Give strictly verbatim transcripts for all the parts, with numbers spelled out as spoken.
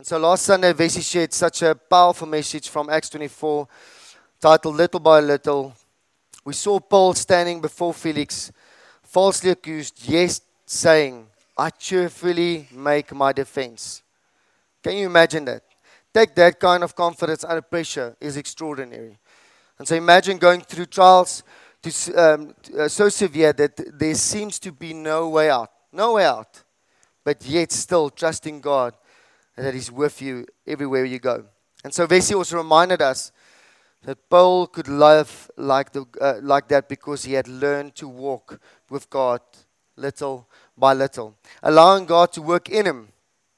so last Sunday, Vesey shared such a powerful message from Acts twenty-four, titled Little by Little. We saw Paul standing before Felix, falsely accused, yet saying, I cheerfully make my defense. Can you imagine that? Take that kind of confidence under pressure is extraordinary. And so imagine going through trials to, um, uh, so severe that there seems to be no way out. No way out. But yet still trusting God that He's with you everywhere you go. And so Vesey also reminded us that Paul could live like, the, uh, like that because he had learned to walk with God little by little, allowing God to work in him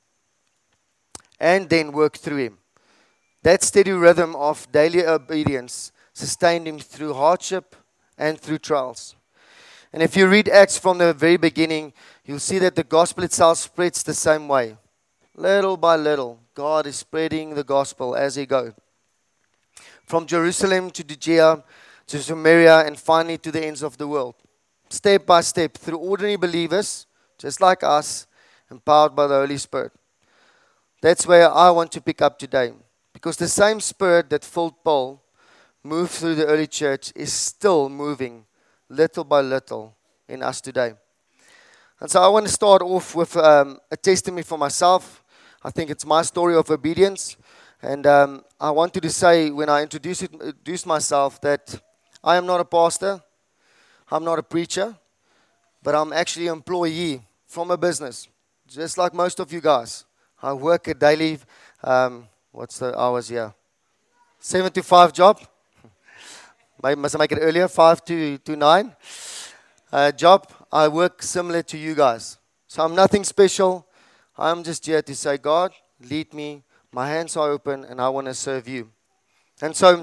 and then work through him. That steady rhythm of daily obedience sustained him through hardship and through trials. And if you read Acts from the very beginning, you'll see that the gospel itself spreads the same way. Little by little, God is spreading the gospel as He goes. From Jerusalem to Judea, to Samaria, and finally to the ends of the world. Step by step, through ordinary believers, just like us, empowered by the Holy Spirit. That's where I want to pick up today. Because the same Spirit that filled Paul, moved through the early church, is still moving little by little in us today. And so I want to start off with um, a testimony for myself. I think it's my story of obedience. And um, I wanted to say when I introduced, it, introduced myself that I am not a pastor. I'm not a preacher. But I'm actually an employee from a business. Just like most of you guys. I work a daily, um, what's the hours here? seven to five job. Maybe must I make it earlier? five to, to nine. Uh, job. I work similar to you guys. So I'm nothing special. I'm just here to say, God, lead me. My hands are open and I want to serve you. And so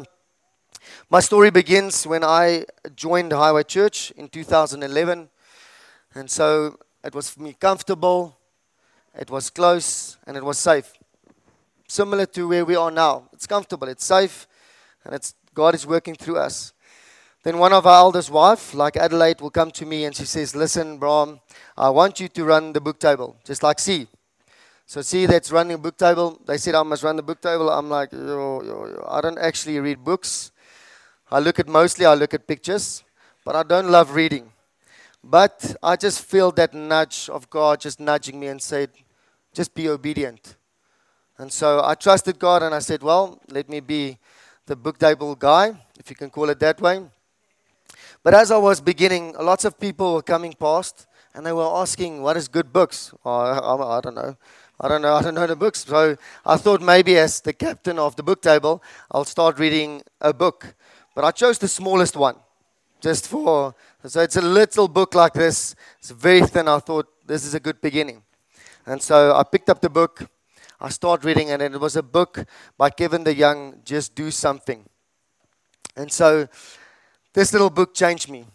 my story begins when I joined Highway Church in two thousand eleven. And so it was for me comfortable, it was close, and it was safe. Similar to where we are now. It's comfortable, it's safe, and it's God is working through us. Then one of our eldest wife, like Adelaide, will come to me and she says, listen, Bram, I want you to run the book table, just like C. So C that's running the book table. They said I must run the book table. I'm like, yo, yo, yo. I don't actually read books. I look at mostly, I look at pictures, but I don't love reading. But I just feel that nudge of God just nudging me and said, just be obedient. And so I trusted God and I said, well, let me be the book table guy, if you can call it that way. But as I was beginning, lots of people were coming past and they were asking, what is good books? Oh, I, I don't know. I don't know. I don't know the books. So I thought maybe as the captain of the book table, I'll start reading a book. But I chose the smallest one. Just for, so it's a little book like this. It's very thin. I thought this is a good beginning. And so I picked up the book. I started reading and it was a book by Kevin DeYoung, Just Do Something. And so this little book changed me.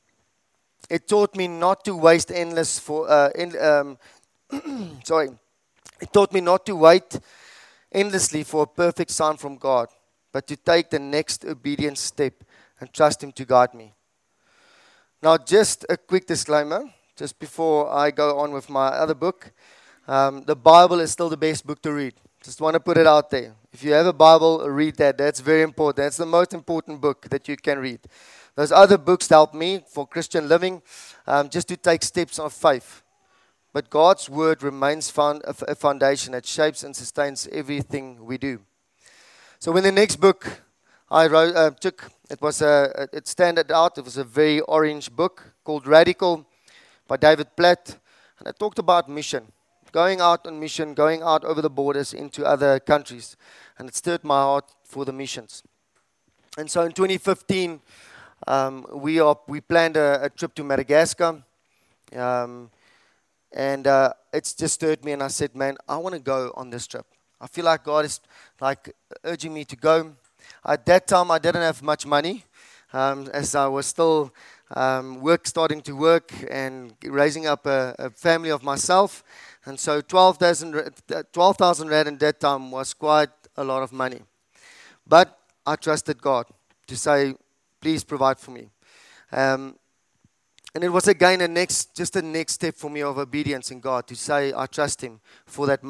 It taught me not to waste endless for, uh, in, um, sorry. It taught me not to wait endlessly for a perfect sign from God, but to take the next obedient step and trust Him to guide me. Now, just a quick disclaimer, just before I go on with my other book. Um, the Bible is still the best book to read. Just want to put it out there. If you have a Bible, read that. That's very important. That's the most important book that you can read. Those other books help me for Christian living, um, just to take steps of faith. But God's Word remains found, a foundation that shapes and sustains everything we do. So when the next book I wrote, uh, took, it was a, it standed out. It was a very orange book called Radical by David Platt. And it talked about mission. Going out on mission, going out over the borders into other countries. And it stirred my heart for the missions. And so in twenty fifteen, um, we are we planned a, a trip to Madagascar. Um, and uh, it's just stirred me and I said, man, I want to go on this trip. I feel like God is like urging me to go. At that time, I didn't have much money um, as I was still um, work, starting to work and raising up a, a family of myself. And so twelve thousand rand in that time was quite a lot of money. But I trusted God to say, please provide for me. Um, and it was again a next, just a next step for me of obedience in God to say I trust Him for that money.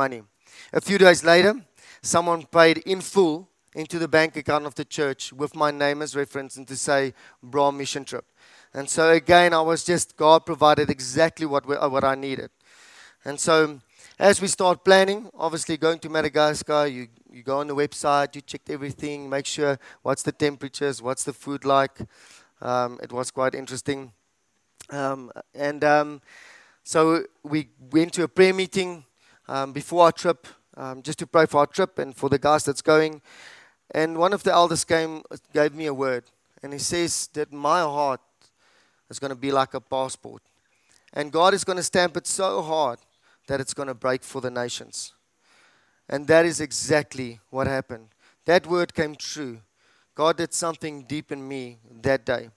A few days later, someone paid in full into the bank account of the church with my name as reference and to say Bra mission trip. And so again, I was just, God provided exactly what we, what I needed. And so as we start planning, obviously going to Madagascar, you, you go on the website, you check everything, make sure what's the temperatures, what's the food like. Um, it was quite interesting. Um, and um, so we went to a prayer meeting um, before our trip, um, just to pray for our trip and for the guys that's going. And one of the elders came, gave me a word. And he says that my heart is going to be like a passport. And God is going to stamp it so hard that it's going to break for the nations. And that is exactly what happened. That word came true. God did something deep in me that day.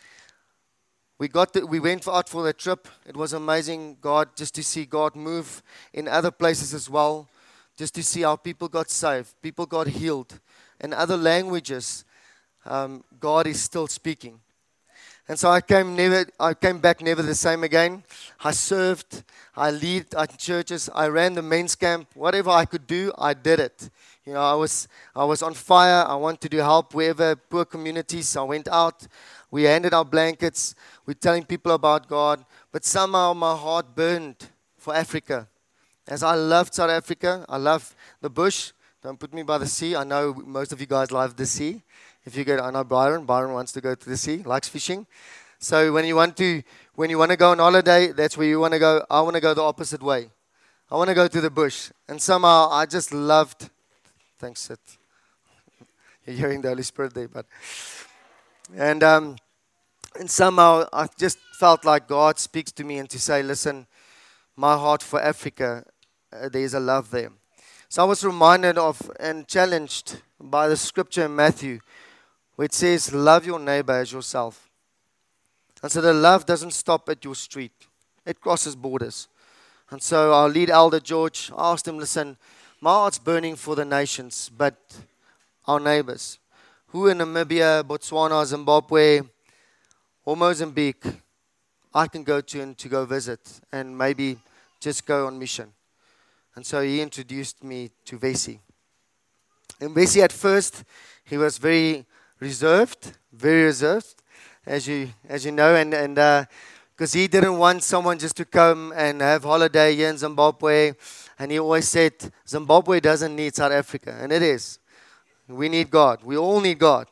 We got the, we went out for that trip. It was amazing, God, just to see God move in other places as well. Just to see how people got saved, people got healed. In other languages, um, God is still speaking. And so I came never. I came back never the same again. I served. I lead at churches. I ran the men's camp. Whatever I could do, I did it. You know, I was I was on fire. I wanted to help wherever poor communities. I went out. We handed out blankets. We're telling people about God. But somehow my heart burned for Africa. As I loved South Africa, I love the bush. Don't put me by the sea. I know most of you guys love the sea. If you go, I know Byron. Byron wants to go to the sea, likes fishing. So when you want to, when you want to go on holiday, that's where you want to go. I want to go the opposite way. I want to go to the bush. And somehow I just loved. Thanks, Sid. You're hearing the Holy Spirit there, but and um, and somehow I just felt like God speaks to me and to say, listen, my heart for Africa, uh, there is a love there. So I was reminded of and challenged by the scripture in Matthew, where it says, love your neighbor as yourself. And so the love doesn't stop at your street. It crosses borders. And so our lead elder, George, asked him, listen, my heart's burning for the nations, but our neighbors, who in Namibia, Botswana, Zimbabwe, or Mozambique, I can go to and to go visit and maybe just go on mission. And so he introduced me to Vesey. And Vesey at first, he was very reserved, very reserved, as you as you know, and and because uh, he didn't want someone just to come and have holiday here in Zimbabwe, and he always said Zimbabwe doesn't need South Africa, and it is. We need God. We all need God.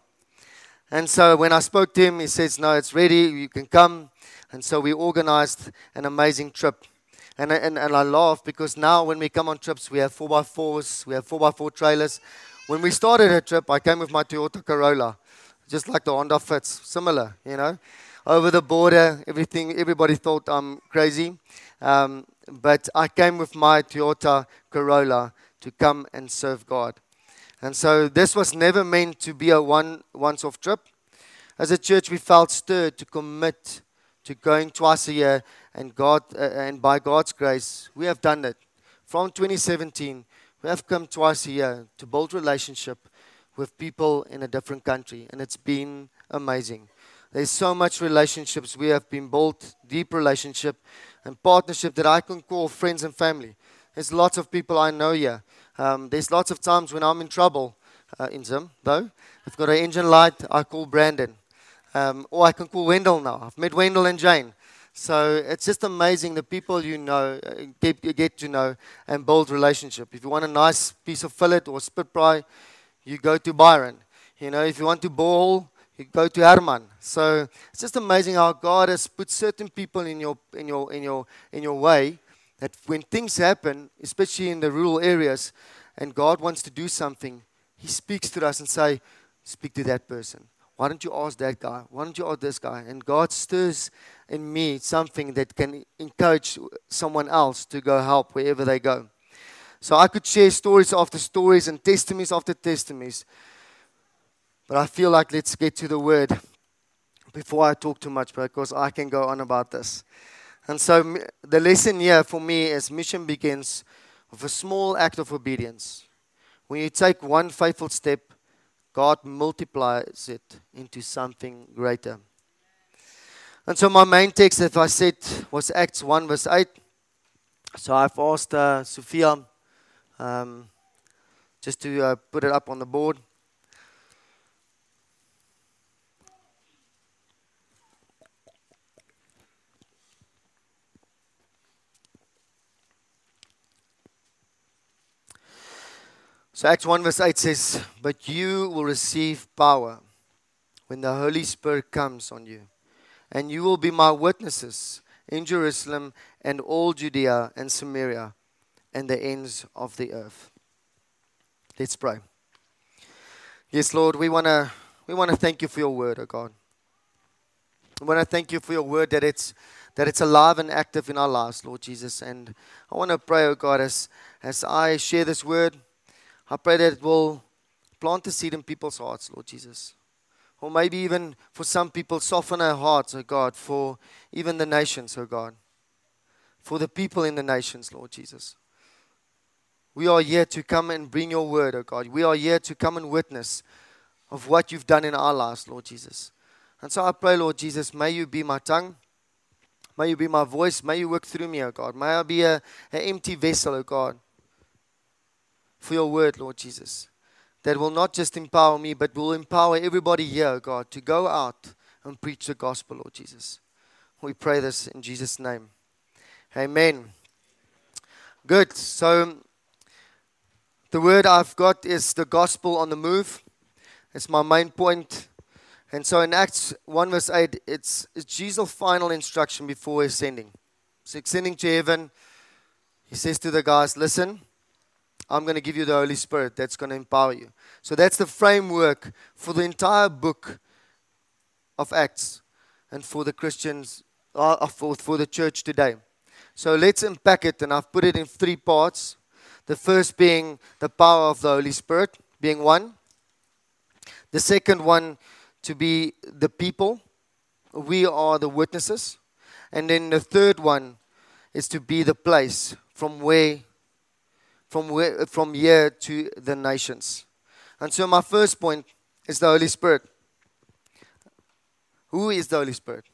And so when I spoke to him, he says, "No, it's ready. You can come." And so we organized an amazing trip. And, and and I laugh because now when we come on trips, we have four by fours, we have four by four trailers. When we started a trip, I came with my Toyota Corolla, just like the Honda Fits, similar, you know. Over the border, everything, everybody thought I'm crazy. Um, but I came with my Toyota Corolla to come and serve God. And so this was never meant to be a one once-off trip. As a church, we felt stirred to commit to going twice a year, and God, uh, and by God's grace, we have done it. From twenty seventeen, we have come twice a year to build relationship with people in a different country, and it's been amazing. There's so much relationships we have been built, deep relationship and partnership that I can call friends and family. There's lots of people I know here. Um, there's lots of times when I'm in trouble uh, in Zim, though. I've got an engine light, I call Brandon. Um, or I can call Wendell now. I've met Wendell and Jane. So it's just amazing the people you know, uh, get, get to know and build relationship. If you want a nice piece of fillet or spit fry, you go to Byron. You know, if you want to bowl, you go to Herman. So it's just amazing how God has put certain people in your in your in your in your way that when things happen, especially in the rural areas, and God wants to do something, He speaks to us and say, speak to that person. Why don't you ask that guy? Why don't you ask this guy? And God stirs in me something that can encourage someone else to go help wherever they go. So I could share stories after stories and testimonies after testimonies. But I feel like let's get to the word before I talk too much, because I can go on about this. And so the lesson here for me is mission begins with a small act of obedience. When you take one faithful step, God multiplies it into something greater. And so my main text, as I said, was Acts one verse eight. So I've asked uh, Sophia Um, just to uh, put it up on the board. So Acts one verse eight says, "But you will receive power when the Holy Spirit comes on you, and you will be my witnesses in Jerusalem and all Judea and Samaria and the ends of the earth." Let's pray. Yes, Lord, we want to we want to thank you for your word, oh God. We want to thank you for your word, that it's that it's alive and active in our lives, Lord Jesus. And I want to pray, oh God, as as I share this word, I pray that it will plant the seed in people's hearts, Lord Jesus. Or maybe even for some people, soften our hearts, oh God, for even the nations, oh God. For the people in the nations, Lord Jesus. We are here to come and bring your word, oh God. We are here to come and witness of what you've done in our lives, Lord Jesus. And so I pray, Lord Jesus, may you be my tongue. May you be my voice. May you work through me, oh God. May I be a, an empty vessel, oh God, for your word, Lord Jesus. That will not just empower me, but will empower everybody here, oh God, to go out and preach the gospel, Lord Jesus. We pray this in Jesus' name. Amen. Good. So the word I've got is the gospel on the move. It's my main point. And so in Acts one verse eight, it's, it's Jesus' final instruction before ascending. So ascending to heaven, he says to the guys, listen, I'm going to give you the Holy Spirit that's going to empower you. So that's the framework for the entire book of Acts and for the Christians, uh, for, for the church today. So let's unpack it, and I've put it in three parts. The first being the power of the Holy Spirit, being one. The second one to be the people. We are the witnesses. And then the third one is to be the place from where, from where, from here to the nations. And so my first point is the Holy Spirit. Who is the Holy Spirit?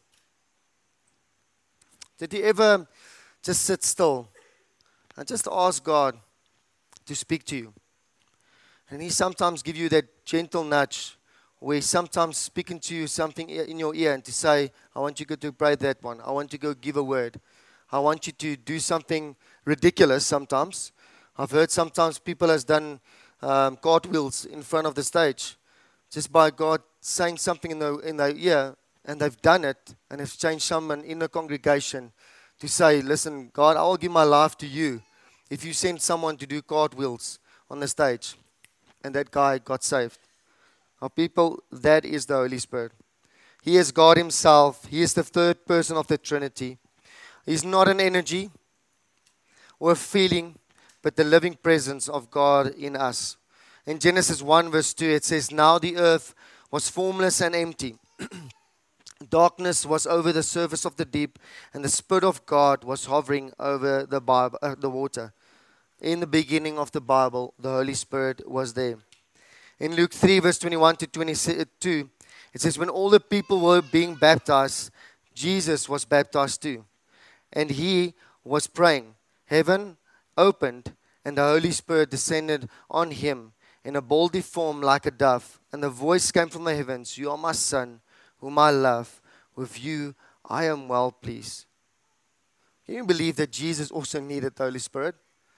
Did you ever just sit still and just ask God to speak to you? And he sometimes give you that gentle nudge where he's sometimes speaking to you something in your ear and to say, I want you to go to pray that one. I want you to go give a word. I want you to do something ridiculous sometimes. I've heard sometimes people has done um, cartwheels in front of the stage just by God saying something in, the, in their ear, and they've done it and have changed someone in the congregation to say, listen, God, I will give my life to you if you send someone to do cartwheels on the stage. And that guy got saved. Our people, that is the Holy Spirit. He is God himself. He is the third person of the Trinity. He's not an energy or a feeling, but the living presence of God in us. In Genesis one verse two, it says, now the earth was formless and empty. Darkness was over the surface of the deep, and the Spirit of God was hovering over the, Bible, uh, the water. In the beginning of the Bible, the Holy Spirit was there. In Luke three, verse twenty-one to twenty-two, it says, when all the people were being baptized, Jesus was baptized too. And he was praying. Heaven opened, and the Holy Spirit descended on him in a baldy form like a dove. And the voice came from the heavens, you are my Son, whom I love. With you I am well pleased. Can you believe that Jesus also needed the Holy Spirit?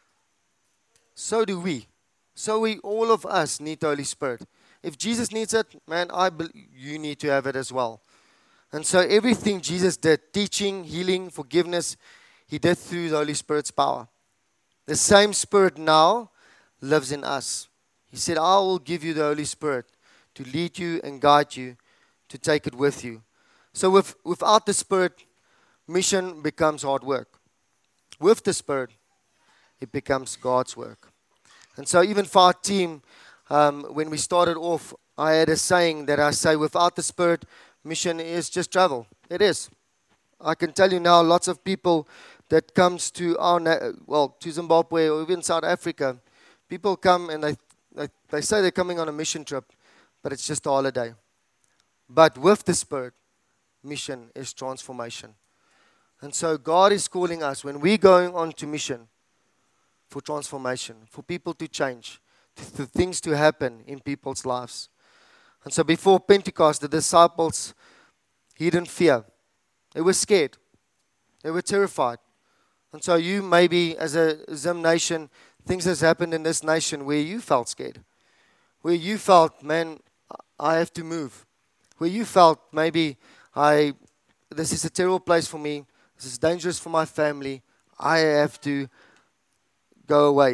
So do we. So we, all of us need the Holy Spirit. If Jesus needs it, man, I be, you need to have it as well. And so everything Jesus did, teaching, healing, forgiveness, he did through the Holy Spirit's power. The same Spirit now lives in us. He said, I will give you the Holy Spirit to lead you and guide you, to take it with you. So with, without the Spirit, mission becomes hard work. With the Spirit, it becomes God's work. And so even for our team, um, when we started off, I had a saying that I say, without the Spirit, mission is just travel. It is. I can tell you now, lots of people that comes to our, na- well, to Zimbabwe or even South Africa, people come and they, they, they say they're coming on a mission trip, but it's just a holiday. But with the Spirit, mission is transformation. And so God is calling us, when we're going on to mission, for transformation, for people to change, to, for things to happen in people's lives. And so before Pentecost, the disciples hidden fear. They were scared. They were terrified. And so you maybe, as a Zim nation, things has happened in this nation where you felt scared. Where you felt, man, I have to move. Where you felt, maybe, I, this is a terrible place for me. This is dangerous for my family. I have to go away.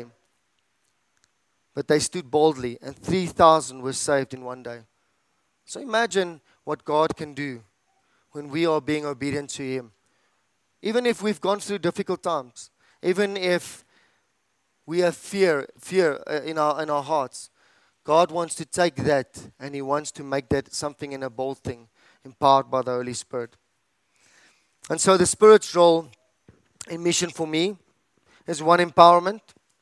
But they stood boldly, and three thousand were saved in one day. So imagine what God can do when we are being obedient to Him. Even if we've gone through difficult times, even if we have fear, fear uh, in our in our hearts, God wants to take that and He wants to make that something in a bold thing, empowered by the Holy Spirit. And so the Spirit's role in mission for me is one, empowerment.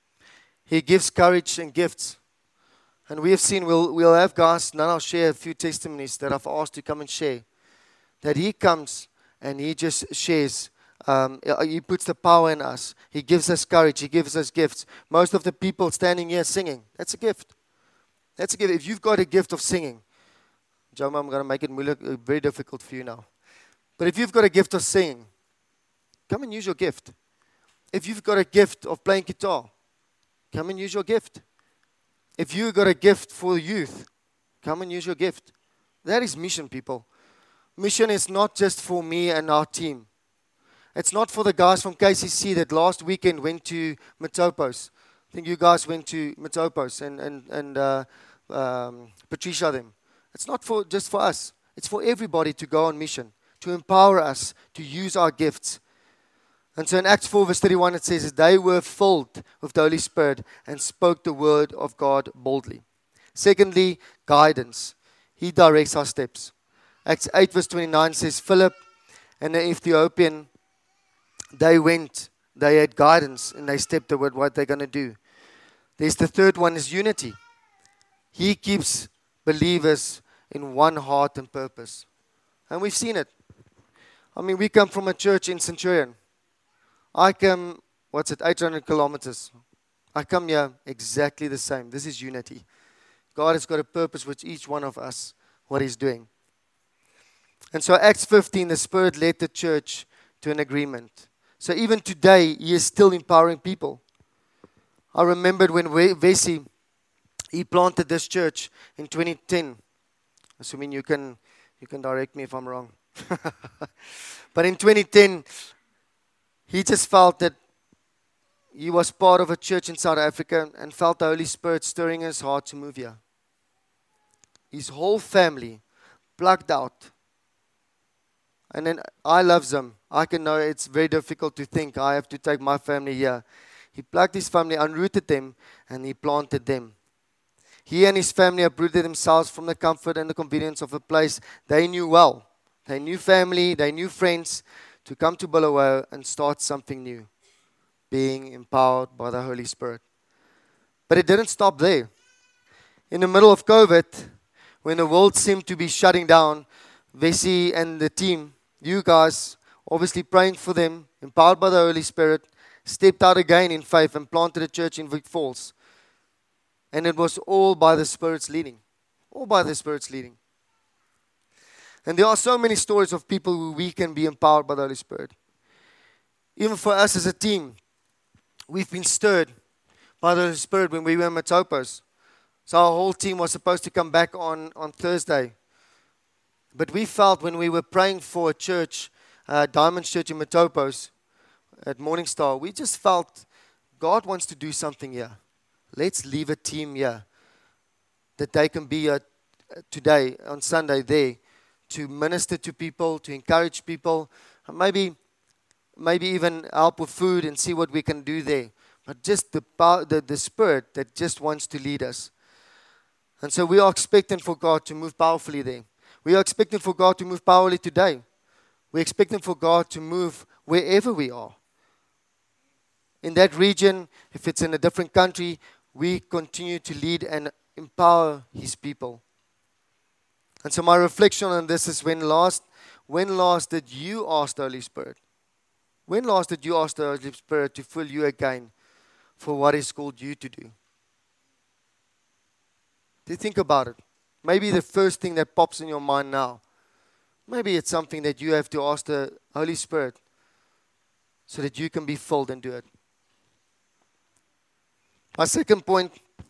He gives courage and gifts. And we have seen, we'll, we'll have guys, now I'll share a few testimonies that I've asked to come and share. That He comes and He just shares. Um, he puts the power in us. He gives us courage. He gives us gifts. Most of the people standing here singing, that's a gift. That's a gift. If you've got a gift of singing, Joma, I'm going to make it very difficult for you now. But if you've got a gift of singing, come and use your gift. If you've got a gift of playing guitar, come and use your gift. If you've got a gift for youth, come and use your gift. That is mission, people. Mission is not just for me and our team. It's not for the guys from K C C that last weekend went to Metopos. I think you guys went to Metopos and, and, and uh, um, Patricia them. It's not for just for us. It's for everybody to go on mission, to empower us, to use our gifts. And so in Acts four verse thirty-one it says, they were filled with the Holy Spirit and spoke the word of God boldly. Secondly, guidance. He directs our steps. Acts eight verse twenty-nine says, Philip and the Ethiopian, they went, they had guidance and they stepped toward what they're going to do. There's the third one is unity. He keeps believers in one heart and purpose. And we've seen it. I mean, we come from a church in Centurion. I come, what's it, eight hundred kilometers. I come here exactly the same. This is unity. God has got a purpose with each one of us, what He's doing. And so Acts fifteen, the Spirit led the church to an agreement. So even today, He is still empowering people. I remembered when Vesey, he planted this church in twenty ten. Assuming you can, you can direct me if I'm wrong. But in twenty ten, he just felt that he was part of a church in South Africa and felt the Holy Spirit stirring his heart to move here. His whole family plucked out. And then I love them. I can know it's very difficult to think I have to take my family here. He plucked his family, unrooted them, and he planted them. He and his family uprooted themselves from the comfort and the convenience of a place they knew well. They knew family, they knew friends, to come to Bulawayo and start something new, being empowered by the Holy Spirit. But it didn't stop there. In the middle of COVID, when the world seemed to be shutting down, Vesey and the team, you guys, obviously praying for them, empowered by the Holy Spirit, stepped out again in faith and planted a church in Vic Falls. And it was all by the Spirit's leading. All by the Spirit's leading. And there are so many stories of people who we can be empowered by the Holy Spirit. Even for us as a team, we've been stirred by the Holy Spirit when we were in Metopos. So our whole team was supposed to come back on, on Thursday. But we felt when we were praying for a church, uh, Diamond Church in Metopos, at Morning Star, we just felt God wants to do something here. Let's leave a team here that they can be uh, today, on Sunday, there, to minister to people, to encourage people, and maybe maybe even help with food and see what we can do there. But just the, power, the, the Spirit that just wants to lead us. And so we are expecting for God to move powerfully there. We are expecting for God to move powerfully today. We're expecting for God to move wherever we are. In that region, if it's in a different country, we continue to lead and empower His people. And so my reflection on this is when last, when last did you ask the Holy Spirit? When last did you ask the Holy Spirit to fill you again for what He's called you to do? Do you think about it? Maybe the first thing that pops in your mind now, maybe it's something that you have to ask the Holy Spirit so that you can be filled and do it. My second point,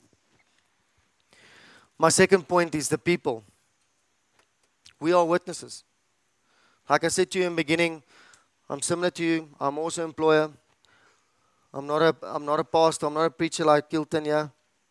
my second point is the people. We are witnesses. Like I said to you in the beginning, I'm similar to you. I'm also an employer. I'm not a, I'm not a pastor. I'm not a preacher like Kilton here.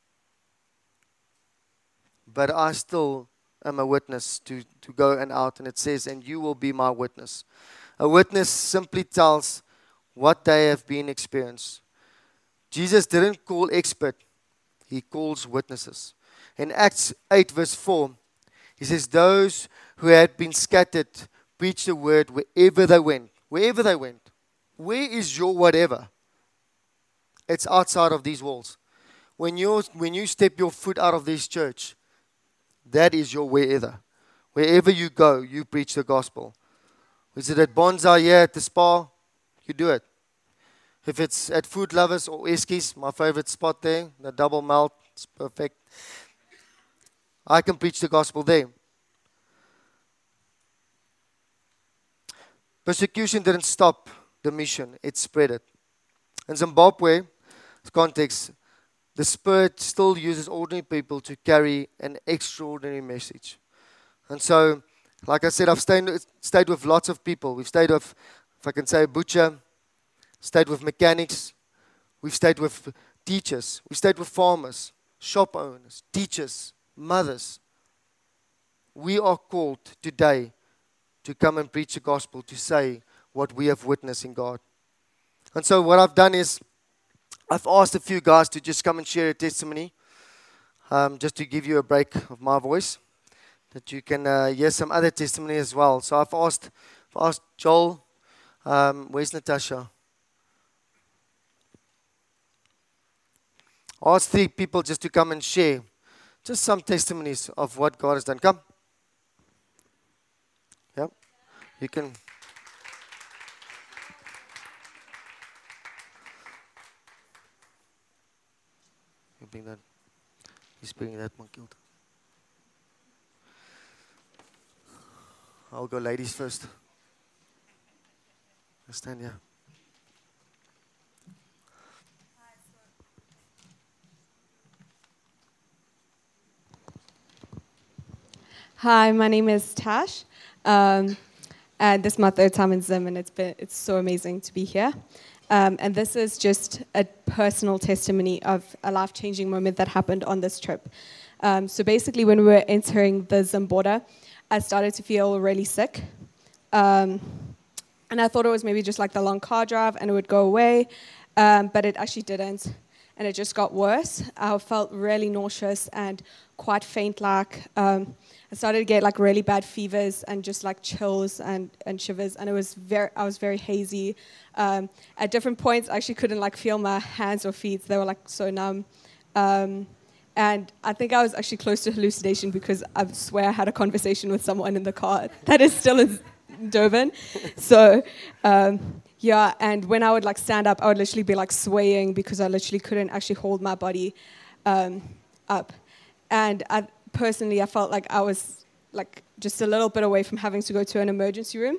But I still am a witness to, to go and out. And it says, and you will be my witness. A witness simply tells what they have been experienced. Jesus didn't call expert. He calls witnesses. In Acts eight verse four, he says, those who had been scattered preached the word wherever they went. Wherever they went. Where is your whatever? It's outside of these walls. When you when you step your foot out of this church, that is your wherever. Wherever you go, you preach the gospel. Is it at Bonsai here at the spa? You do it. If it's at Food Lovers or Eskies, my favorite spot there, the double melt, it's perfect. I can preach the gospel there. Persecution didn't stop the mission, it spread it. In Zimbabwe, context, the Spirit still uses ordinary people to carry an extraordinary message. And so, like I said, I've stayed, stayed with lots of people. We've stayed with, if I can say, a butcher, stayed with mechanics, we've stayed with teachers, we've stayed with farmers, shop owners, teachers, mothers. We are called today to come and preach the gospel, to say what we have witnessed in God. And so what I've done is, I've asked a few guys to just come and share a testimony, um, just to give you a break of my voice, that you can uh, hear some other testimony as well. So I've asked, I've asked Joel, um, where's Natasha? I asked three people just to come and share just some testimonies of what God has done. Come. Yeah, you can. You bring that. He's bringing that one killed. I'll go ladies first. Stand here. Hi, my name is Tash, um, and this is my third time in Zim, and it's been it's so amazing to be here. Um, and this is just a personal testimony of a life-changing moment that happened on this trip. Um, so basically, when we were entering the Zim border, I started to feel really sick, um, and I thought it was maybe just like the long car drive, and it would go away, um, but it actually didn't, and it just got worse. I felt really nauseous and quite faint-like. Um, I started to get like really bad fevers and just like chills and, and shivers, and it was very I was very hazy. Um, at different points, I actually couldn't like feel my hands or feet; they were like so numb. Um, and I think I was actually close to hallucination because I swear I had a conversation with someone in the car that is still in Durban. So um, yeah, and when I would like stand up, I would literally be like swaying because I literally couldn't actually hold my body um, up. And I, personally, I felt like I was like just a little bit away from having to go to an emergency room.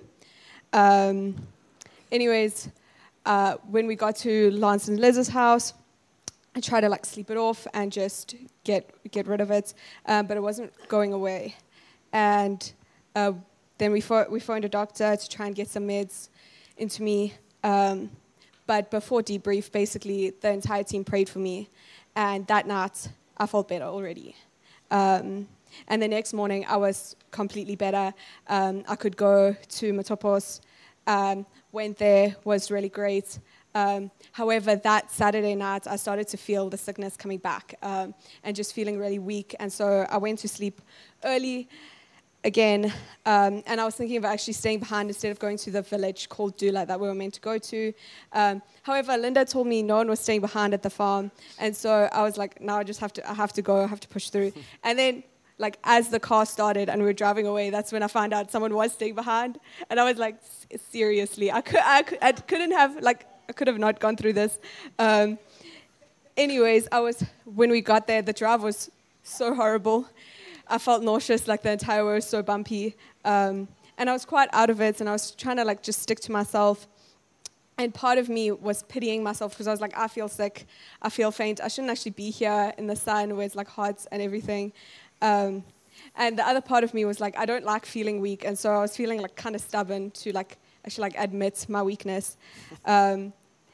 Um, anyways, uh, when we got to Lance and Liz's house, I tried to like sleep it off and just get get rid of it, um, but it wasn't going away. And uh, then we fo- we phoned a doctor to try and get some meds into me. Um, but before debrief, basically the entire team prayed for me, and that night I felt better already. Um, and the next morning, I was completely better. Um, I could go to Matopos, um, went there, was really great. Um, however, that Saturday night, I started to feel the sickness coming back um, and just feeling really weak. And so I went to sleep early again, um, and I was thinking of actually staying behind instead of going to the village called Dula that we were meant to go to. Um, however, Linda told me no one was staying behind at the farm, and so I was like, no, I just have to, I have to go, I have to push through. And then, like, as the car started and we were driving away, that's when I found out someone was staying behind, and I was like, seriously, I could, I, could, I couldn't have, like, I could have not gone through this. Um, anyways, I was when we got there, the drive was so horrible. I felt nauseous, like the entire way was so bumpy. Um, and I was quite out of it, and I was trying to like just stick to myself. And part of me was pitying myself because I was like, I feel sick, I feel faint. I shouldn't actually be here in the sun where it's like hot and everything. Um, and the other part of me was like, I don't like feeling weak. And so I was feeling like kind of stubborn to like actually like admit my weakness. Um,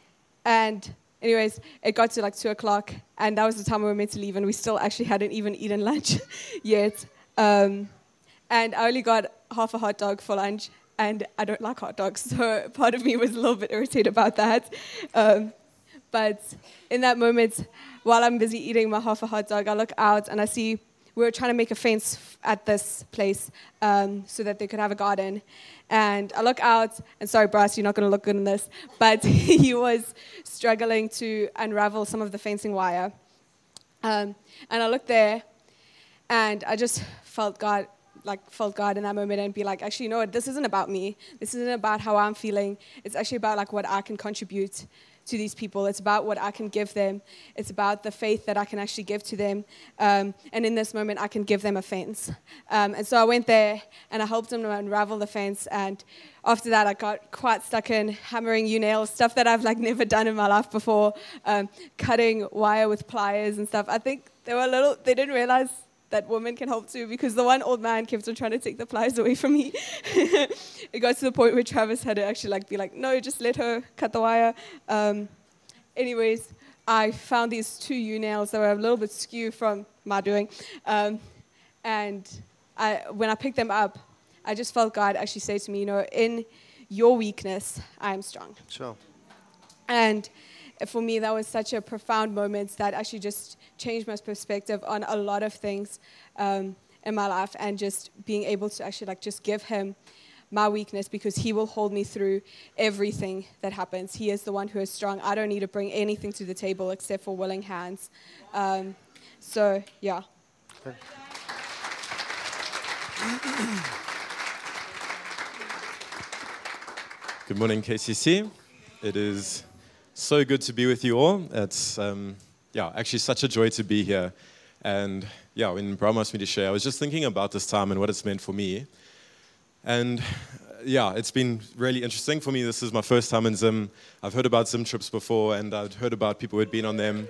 and anyways, it got to like two o'clock, and that was the time we were meant to leave, and we still actually hadn't even eaten lunch yet. Um, and I only got half a hot dog for lunch, and I don't like hot dogs, so part of me was a little bit irritated about that. Um, but in that moment, while I'm busy eating my half a hot dog, I look out and I see we were trying to make a fence f- at this place um, so that they could have a garden. And I look out, and sorry, Bryce, you're not going to look good in this, but he was struggling to unravel some of the fencing wire. Um, and I looked there, and I just felt God, like felt God in that moment, and be like, actually, you know what? This isn't about me. This isn't about how I'm feeling. It's actually about like what I can contribute to these people. It's about what I can give them. It's about the faith that I can actually give to them. Um, and in this moment, I can give them a fence. Um, and so I went there and I helped them to unravel the fence. And after that, I got quite stuck in hammering U-nails, stuff that I've like never done in my life before, um, cutting wire with pliers and stuff. I think they were a little, they didn't realize that women can help too, because the one old man kept on trying to take the pliers away from me. It got to the point where Travis had to actually like be like, no, just let her cut the wire. Um, anyways, I found these two U-nails that were a little bit skew from my doing. Um, and I, when I picked them up, I just felt God actually say to me, you know, in your weakness, I am strong. Sure. And for me, that was such a profound moment that actually just changed my perspective on a lot of things um, in my life, and just being able to actually like just give him my weakness, because he will hold me through everything that happens. He is the one who is strong. I don't need to bring anything to the table except for willing hands. Um, so, yeah. Okay. Good morning, K C C. It is so good to be with you all. It's um, yeah, actually such a joy to be here. And yeah, when Bram asked me to share, I was just thinking about this time and what it's meant for me. And yeah, it's been really interesting for me. This is my first time in Zim. I've heard about Zim trips before, and I've heard about people who had been on them.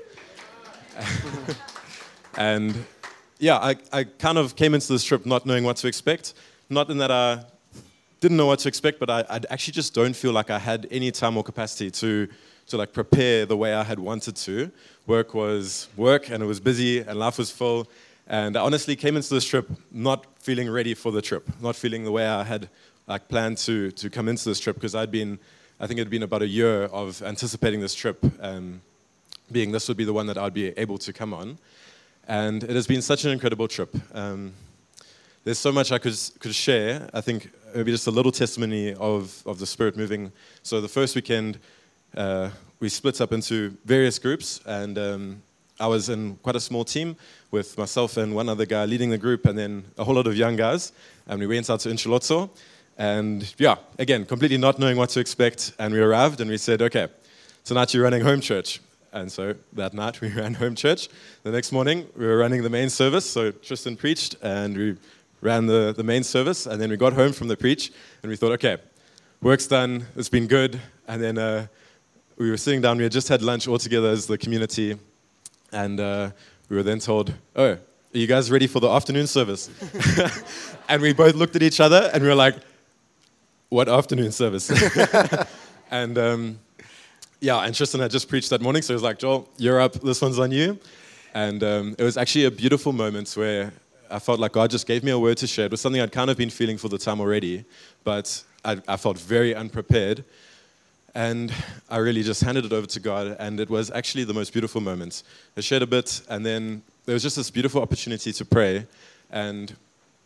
And yeah, I, I kind of came into this trip not knowing what to expect. Not in that I didn't know what to expect, but I, I actually just don't feel like I had any time or capacity to to like prepare the way I had wanted to. Work was work, and it was busy, and life was full. And I honestly came into this trip not feeling ready for the trip, not feeling the way I had like planned to to come into this trip, because I'd been, I think it had been about a year of anticipating this trip, um, being this would be the one that I'd be able to come on. And it has been such an incredible trip. Um, there's so much I could could share. I think maybe just a little testimony of, of the Spirit moving. So the first weekend, uh, we split up into various groups, and um, I was in quite a small team with myself and one other guy leading the group, and then a whole lot of young guys. And we went out to Incholotso, and yeah, again, completely not knowing what to expect. And we arrived, and we said, okay, tonight you're running home church. And so that night we ran home church. The next morning we were running the main service. So Tristan preached, and we ran the, the main service. And then we got home from the preach, and we thought, okay, work's done, it's been good. And then uh, we were sitting down, we had just had lunch all together as the community. And uh, we were then told, oh, are you guys ready for the afternoon service? And we both looked at each other, and we were like, what afternoon service? and... Um, Yeah, and Tristan had just preached that morning, so he was like, Joel, you're up, this one's on you. And um, it was actually a beautiful moment where I felt like God just gave me a word to share. It was something I'd kind of been feeling for the time already, but I, I felt very unprepared. And I really just handed it over to God, and it was actually the most beautiful moment. I shared a bit, and then there was just this beautiful opportunity to pray. And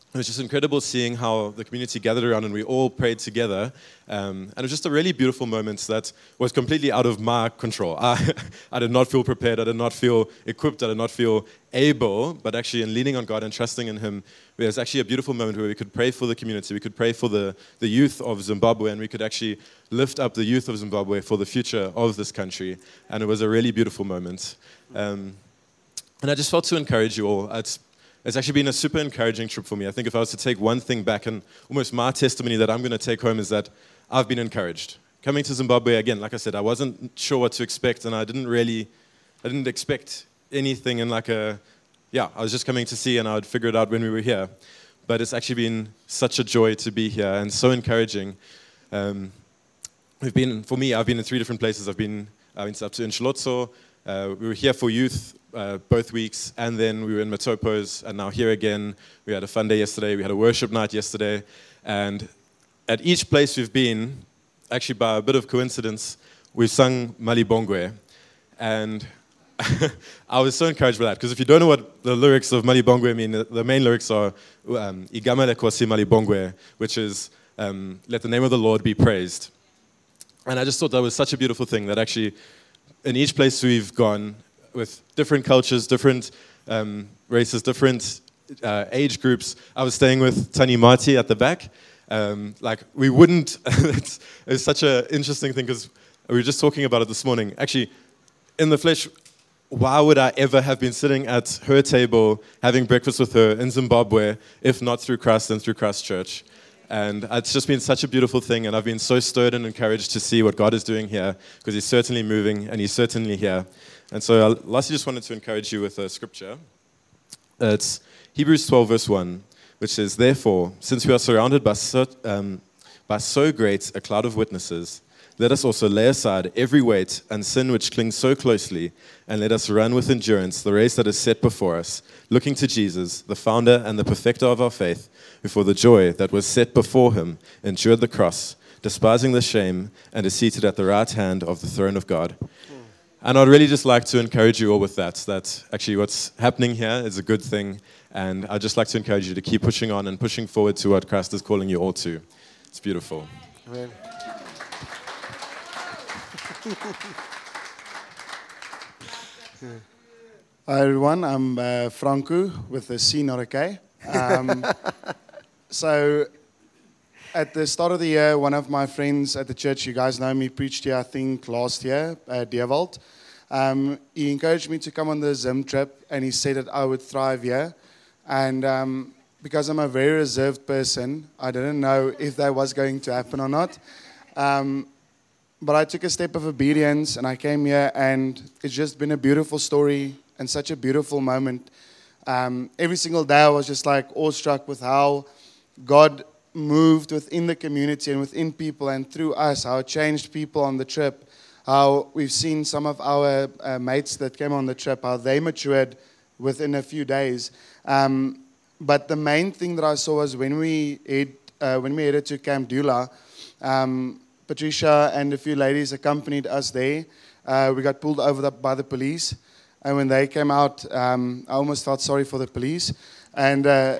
it was just incredible seeing how the community gathered around and we all prayed together. Um, and it was just a really beautiful moment that was completely out of my control. I, I did not feel prepared. I did not feel equipped. I did not feel able. But actually, in leaning on God and trusting in Him, there was actually a beautiful moment where we could pray for the community. We could pray for the, the youth of Zimbabwe, and we could actually lift up the youth of Zimbabwe for the future of this country. And it was a really beautiful moment. Um, and I just felt to encourage you all. It's, It's actually been a super encouraging trip for me. I think if I was to take one thing back, and almost my testimony that I'm going to take home is that I've been encouraged. Coming to Zimbabwe, again, like I said, I wasn't sure what to expect, and I didn't really, I didn't expect anything in like a, yeah, I was just coming to see, and I would figure it out when we were here. But it's actually been such a joy to be here, and so encouraging. Um, we've been, for me, I've been in three different places. I've been, I went up to Nhlotso. Uh, we were here for youth uh, both weeks, and then we were in Matopos, and now here again. We had a fun day yesterday. We had a worship night yesterday. And at each place we've been, actually by a bit of coincidence, we've sung Malibongwe. And I was so encouraged by that, because if you don't know what the lyrics of Malibongwe mean, the main lyrics are um, Igama lekosi Malibongwe, which is, um, let the name of the Lord be praised. And I just thought that was such a beautiful thing, that actually in each place we've gone, with different cultures, different um, races, different uh, age groups. I was staying with Tani Marti at the back. Um, like, we wouldn't, it's, it's such an interesting thing, because we were just talking about it this morning. Actually, in the flesh, why would I ever have been sitting at her table, having breakfast with her in Zimbabwe, if not through Christ and through Christ Church? And it's just been such a beautiful thing, and I've been so stirred and encouraged to see what God is doing here, because He's certainly moving, and He's certainly here. And so I lastly just wanted to encourage you with a scripture. It's Hebrews twelve, verse one, which says, therefore, since we are surrounded by so, um, by so great a cloud of witnesses, let us also lay aside every weight and sin which clings so closely, and let us run with endurance the race that is set before us, looking to Jesus, the founder and the perfecter of our faith, who for the joy that was set before Him endured the cross, despising the shame, and is seated at the right hand of the throne of God. And I'd really just like to encourage you all with that, that actually what's happening here is a good thing, and I'd just like to encourage you to keep pushing on and pushing forward to what Christ is calling you all to. It's beautiful. Amen. Hi everyone, I'm uh, Franco with a C, not a K. Um, so, at the start of the year, one of my friends at the church, you guys know me, preached here, I think, last year at Deerwald. Um, he encouraged me to come on the Zim trip, and he said that I would thrive here. And um, because I'm a very reserved person, I didn't know if that was going to happen or not. Um, But I took a step of obedience, and I came here, and it's just been a beautiful story and such a beautiful moment. Um, every single day I was just like awestruck with how God moved within the community and within people and through us, how it changed people on the trip, how we've seen some of our uh, mates that came on the trip, how they matured within a few days. Um, but the main thing that I saw was when we, head, uh, when we headed to Camp Dula, um, Patricia and a few ladies accompanied us there. Uh, we got pulled over the, by the police. And when they came out, um, I almost felt sorry for the police. And, uh,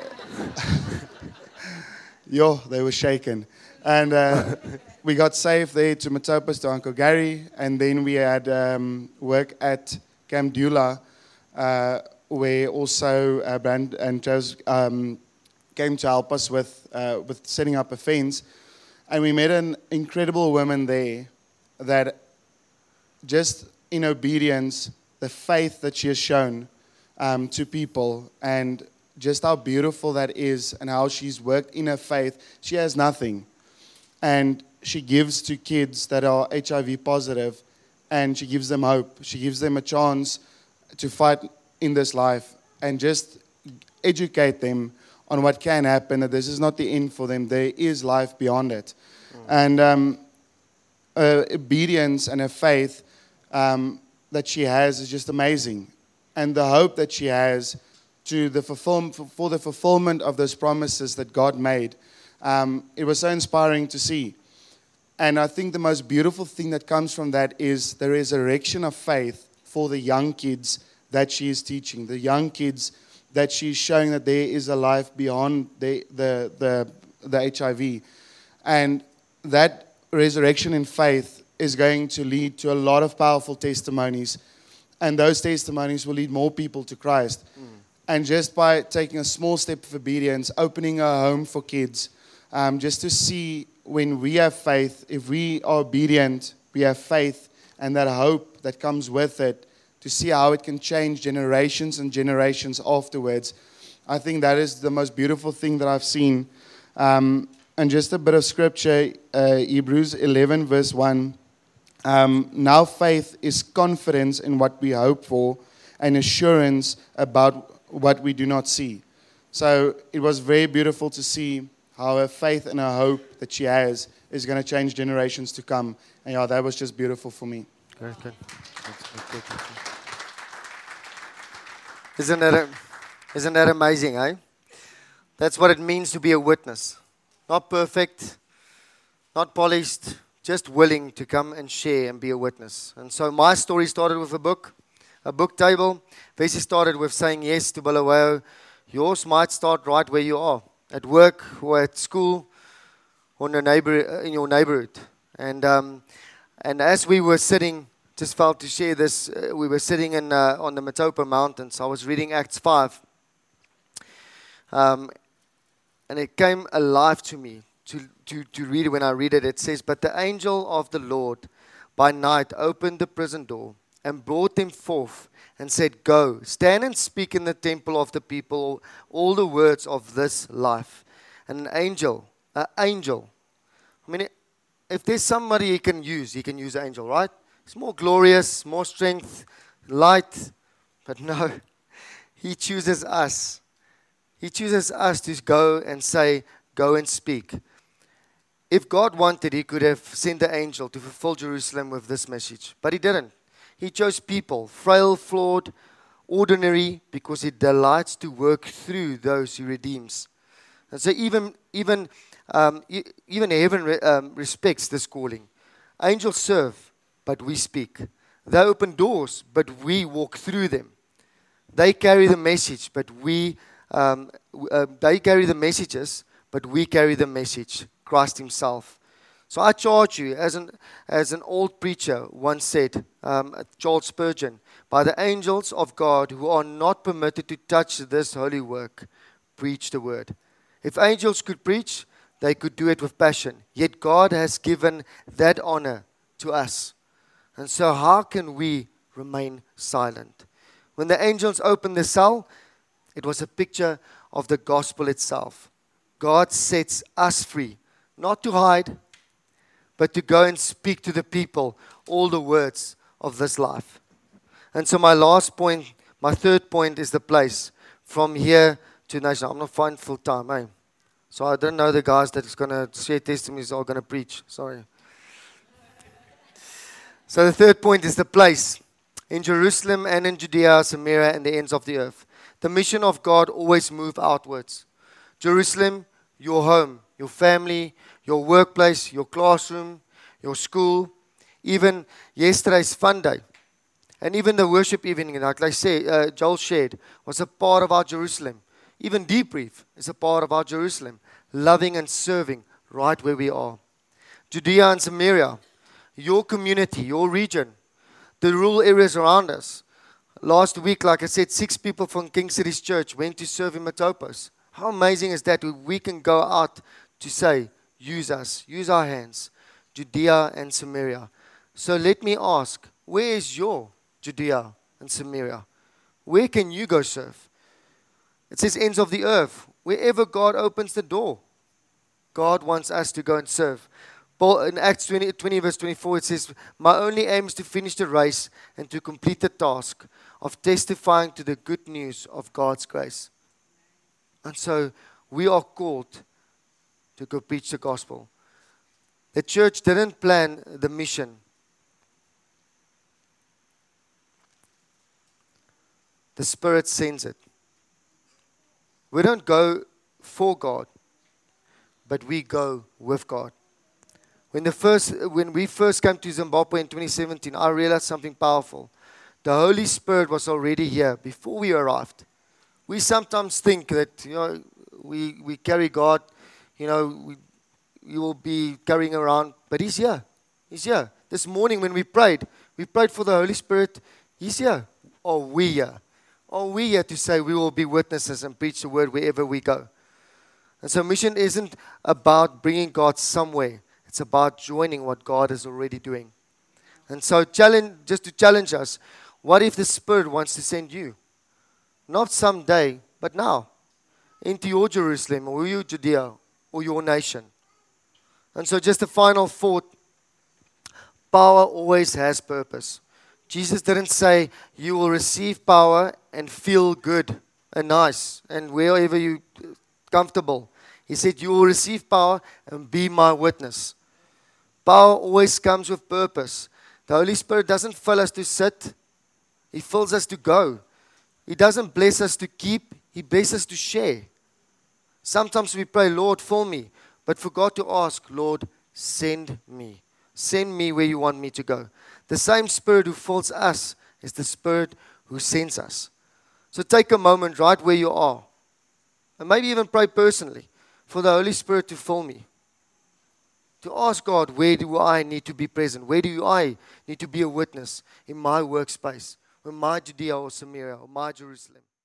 yo, they were shaken. And uh, we got safe there to Matopos, to Uncle Gary. And then we had um, work at Camp Dula, uh, where also uh, Brand and Joe um, came to help us with, uh, with setting up a fence. And we met an incredible woman there that just in obedience, the faith that she has shown um, to people, and just how beautiful that is, and how she's worked in her faith. She has nothing. And she gives to kids that are H I V positive, and she gives them hope. She gives them a chance to fight in this life and just educate them on what can happen, that this is not the end for them. There is life beyond it. Mm. And um, uh, obedience and her faith um, that she has is just amazing. And the hope that she has to the fulfill, for the fulfillment of those promises that God made, um, it was so inspiring to see. And I think the most beautiful thing that comes from that is the resurrection of faith for the young kids that she is teaching, the young kids that she's showing that there is a life beyond the, the, the, the H I V. And that resurrection in faith is going to lead to a lot of powerful testimonies. And those testimonies will lead more people to Christ. Mm. And just by taking a small step of obedience, opening a home for kids, um, just to see when we have faith, if we are obedient, we have faith and that hope that comes with it, to see how it can change generations and generations afterwards. I think that is the most beautiful thing that I've seen. Um, and just a bit of scripture, uh, Hebrews eleven verse one. Um, now faith is confidence in what we hope for and assurance about what we do not see. So it was very beautiful to see how her faith and her hope that she has is going to change generations to come. And yeah, that was just beautiful for me. Good, good. Isn't that, a, isn't that amazing, eh? That's what it means to be a witness. Not perfect, not polished, just willing to come and share and be a witness. And so my story started with a book, a book table. Vesey started with saying yes to Bulawayo. Yours might start right where you are, at work or at school or in your, neighbor, in your neighborhood. And um, and as we were sitting, just felt to share this, uh, we were sitting in uh, on the Matopa Mountains. I was reading Acts five. Um, and it came alive to me to, to, to read it. When I read it, it says, "But the angel of the Lord by night opened the prison door and brought them forth and said, 'Go, stand and speak in the temple of the people all the words of this life.' And an angel, an angel, I mean, if there's somebody he can use, he can use an angel, right? It's more glorious, more strength, light. But no, he chooses us. He chooses us to go and say, 'Go and speak.' If God wanted, he could have sent the angel to fulfill Jerusalem with this message. But he didn't. He chose people, frail, flawed, ordinary, because he delights to work through those he redeems. And so even even um, even heaven re- um, respects this calling. Angels serve, but we speak. They open doors, but we walk through them. They carry the message, but we um, uh, they carry the messages, but we carry the message, Christ himself. So I charge you, as an as an old preacher once said, um, Charles Spurgeon, by the angels of God who are not permitted to touch this holy work, preach the word. If angels could preach, they could do it with passion. Yet God has given that honor to us. And so how can we remain silent? When the angels opened the cell, it was a picture of the gospel itself. God sets us free, not to hide, but to go and speak to the people all the words of this life. And so my last point, my third point is the place from here to nation. I'm not fine full time, eh? So I don't know the guys that is going to share testimonies or going to preach. Sorry. So the third point is the place. In Jerusalem and in Judea, Samaria, and the ends of the earth. The mission of God always moves outwards. Jerusalem, your home, your family, your workplace, your classroom, your school, even yesterday's fun day. And even the worship evening, like I say, uh, Joel shared, was a part of our Jerusalem. Even debrief is a part of our Jerusalem. Loving and serving right where we are. Judea and Samaria, your community, your region, the rural areas around us. Last week, like I said, six people from King City's church went to serve in Matopos. How amazing is that? We can go out to say, use us, use our hands, Judea and Samaria. So let me ask, where is your Judea and Samaria? Where can you go serve? It says ends of the earth. Wherever God opens the door, God wants us to go and serve. Paul, in Acts twenty, twenty verse twenty-four, it says, "My only aim is to finish the race and to complete the task of testifying to the good news of God's grace." And so we are called to go preach the gospel. The church didn't plan the mission. The Spirit sends it. We don't go for God, but we go with God. When the first, when we first came to Zimbabwe in twenty seventeen, I realized something powerful. The Holy Spirit was already here before we arrived. we sometimes think that, you know, we, we carry God, you know, we, you will be carrying around, but He's here. He's here. This morning when we prayed, we prayed for the Holy Spirit. He's here. Are we here? Are we here to say we will be witnesses and preach the word wherever we go? And so mission isn't about bringing God somewhere. It's about joining what God is already doing. And so challenge, just to challenge us, what if the Spirit wants to send you? Not someday, but now. Into your Jerusalem, or your Judea, or your nation. And so just a final thought. Power always has purpose. Jesus didn't say you will receive power and feel good and nice and wherever you comfortable. He said you will receive power and be my witness. Power always comes with purpose. The Holy Spirit doesn't fill us to sit. He fills us to go. He doesn't bless us to keep. He blesses us to share. Sometimes we pray, Lord, fill me, but forgot to ask, Lord, send me. Send me where you want me to go. The same Spirit who fills us is the Spirit who sends us. So take a moment right where you are. And maybe even pray personally for the Holy Spirit to fill me. To ask God, where do I need to be present? Where do I need to be a witness in my workspace, in my Judea or Samaria or my Jerusalem?